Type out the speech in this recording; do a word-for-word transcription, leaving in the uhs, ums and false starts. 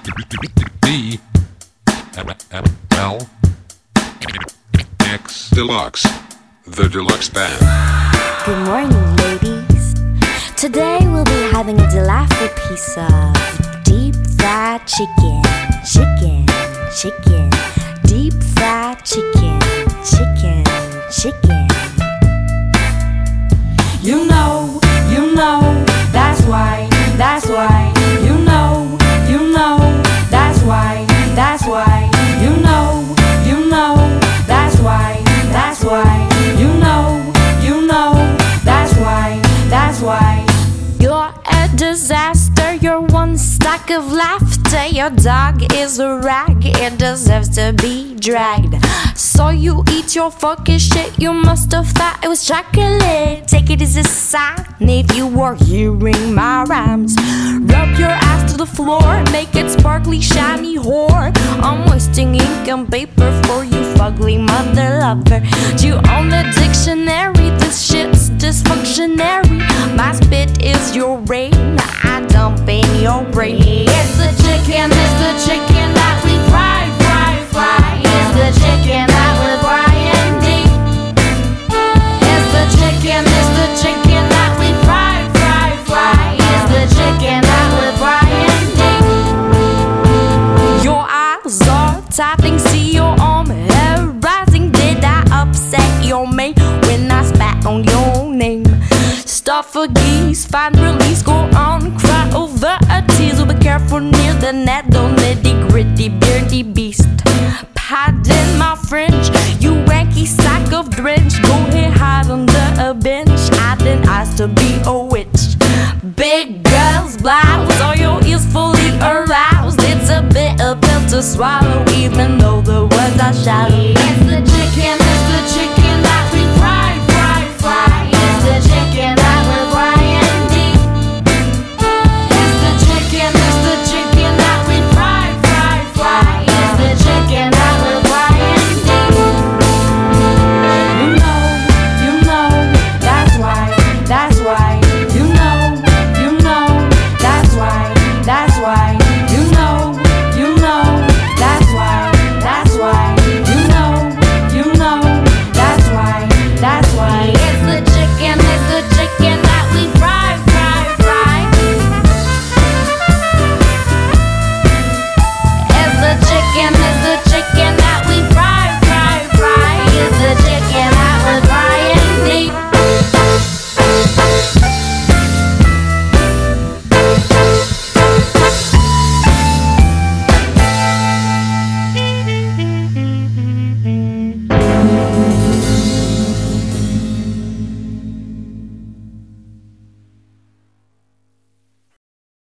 D L X Deluxe, the deluxe band. Good morning, ladies. Today we'll be having a delightful piece of deep fried chicken, chicken, chicken, deep fried chicken, chicken, chicken. You know, you know, that's why, that's why. You know, you know, that's why, that's why. You know, you know, that's why, that's why. You know, you know, that's why, that's why. You're a disaster, you're one stack of laughter. Your dog is a rag, it deserves to be dragged. So you eat your fucking shit, you must have thought it was chocolate. Take it as a sign if you were hearing my rhymes. Rub your ass to the floor, make it sparkly, shiny whore. I'm wasting ink and paper for you fugly mother lover. You own the dictionary, this shit's dysfunctionary. My spit is your rain, I dump in your brain. It's the chicken, it's the chicken that we fry, fry, fry. It's the chicken that we're frying deep. It's the chicken, it's the chicken that we fry, fry, fry. It's the chicken that we're frying deep. Your eyes are tapping, see your arm hair rising. Did I upset your mate when I spat on your name? Stop for geese, find release, go on, cry over a tease. Well, be careful near the net, don't nitty gritty, beardy beast. Pardon my French, you wanky sack of drench. Go ahead, hide under a bench, I didn't ask to be a witch. Big girls, blouse, all your